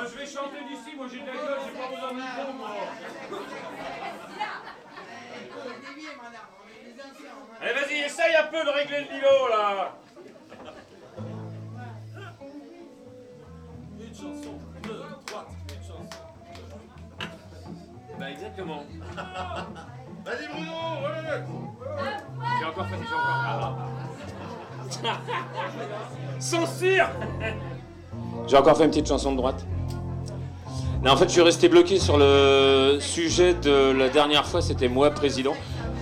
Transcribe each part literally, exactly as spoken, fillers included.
je vais chanter d'ici, moi j'ai de la gueule, j'ai pas besoin de micro, moi. Allez, vas-y, essaye un peu de régler le niveau, là. Une chanson, deux, trois, une chanson. Bah, exactement. Vas-y, Bruno, ouais. J'ai encore fait, j'ai encore... Ah. Censure. J'ai encore fait une petite chanson de droite. Non, en fait, je suis resté bloqué sur le sujet de la dernière fois, c'était moi président.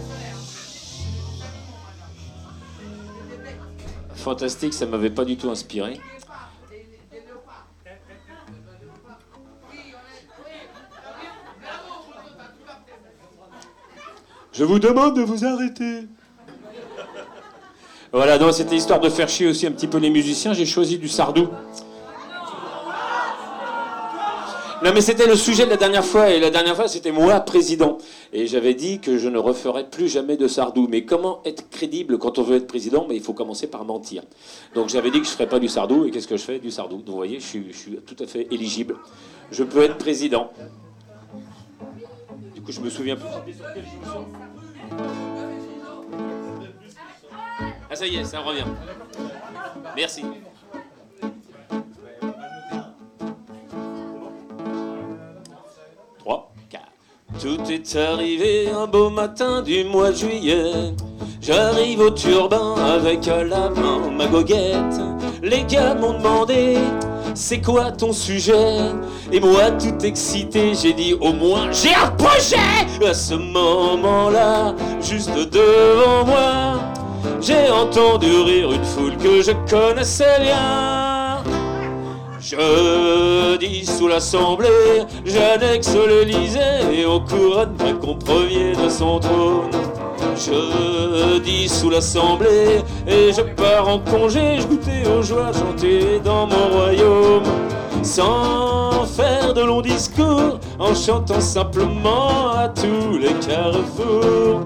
Fantastique, ça m'avait pas du tout inspiré. Je vous demande de vous arrêter. Voilà, donc c'était histoire de faire chier aussi un petit peu les musiciens, j'ai choisi du Sardou. Non mais c'était le sujet de la dernière fois, et la dernière fois c'était moi président. Et j'avais dit que je ne referais plus jamais de Sardou. Mais comment être crédible quand on veut être président? Mais il faut commencer par mentir. Donc j'avais dit que je ne ferais pas du Sardou, et qu'est-ce que je fais? Du Sardou. Donc vous voyez, je suis, je suis tout à fait éligible. Je peux être président. Du coup je me souviens plus. Ah ça y est, ça revient. Merci. trois, quatre. Tout est arrivé un beau matin du mois de juillet. J'arrive au turbin avec à la main ma goguette. Les gars m'ont demandé, c'est quoi ton sujet? Et moi tout excité, j'ai dit au moins j'ai un projet. À ce moment-là, juste devant moi, j'ai entendu rire une foule que je connaissais bien. Jeudi sous l'Assemblée, j'annexe l'Élysée et on couronne qu'on premier de son trône. Jeudi sous l'Assemblée et je pars en congé, je goûtais aux joies, chanter dans mon royaume. Sans faire de longs discours, en chantant simplement à tous les carrefours.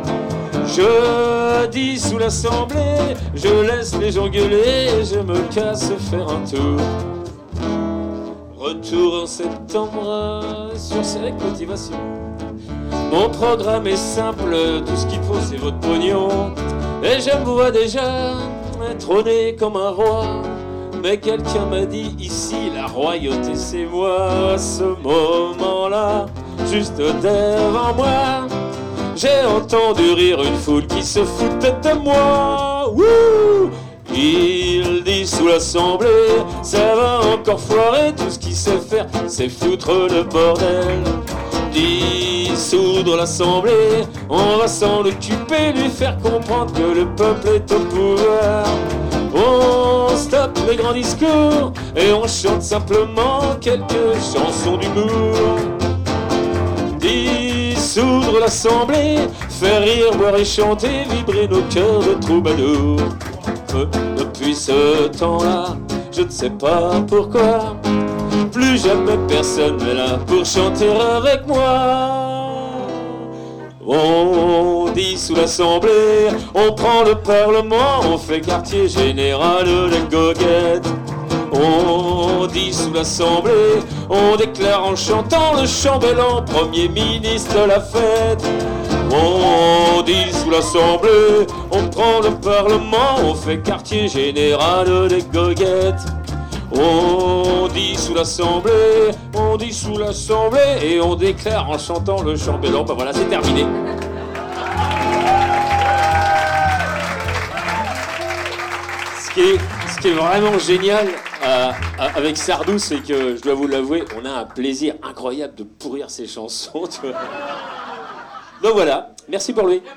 Jeudi sous l'Assemblée, je laisse les gens gueuler et je me casse faire un tour. Retour en septembre sur cette motivation. Mon programme est simple, tout ce qu'il faut c'est votre pognon. Et je me vois déjà trôner comme un roi. Mais quelqu'un m'a dit ici la royauté c'est moi. À ce moment-là, juste devant moi, j'ai entendu rire une foule qui se foutait de moi. Wouh! Il dit sous l'Assemblée, ça va encore foirer, tout ce qu'il sait faire, c'est foutre le bordel. Dissoudre l'Assemblée, on va s'en occuper, lui faire comprendre que le peuple est au pouvoir. On stoppe les grands discours et on chante simplement quelques chansons d'humour. Dissoudre l'Assemblée, faire rire, boire et chanter, vibrer nos cœurs de troubadours. Depuis ce temps-là, je ne sais pas pourquoi, plus jamais personne n'est là pour chanter avec moi. On dit sous l'Assemblée, on prend le Parlement, on fait quartier général les goguettes. On dit sous l'Assemblée, on déclare en chantant le chambellan, Premier ministre de la fête. On dit sous l'Assemblée, on prend le Parlement, on fait quartier général des goguettes. On dit sous l'Assemblée, on dit sous l'Assemblée, et on déclare en chantant le chambellan. Ben voilà, c'est terminé. Ce qui est, ce qui est vraiment génial euh, avec Sardou, c'est que, je dois vous l'avouer, on a un plaisir incroyable de pourrir ses chansons, tu vois. Donc voilà, merci pour lui.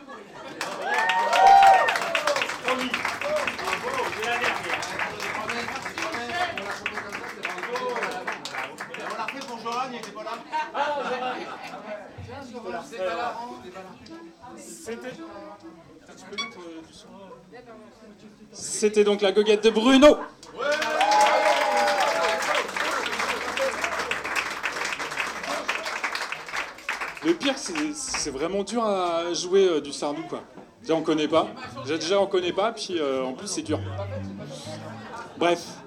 C'était donc la goguette de Bruno. Le pire, c'est, c'est vraiment dur à jouer euh, du Sardou, quoi. Déjà, on connaît pas. Déjà, on connaît pas, puis euh, en plus, c'est dur. Bref.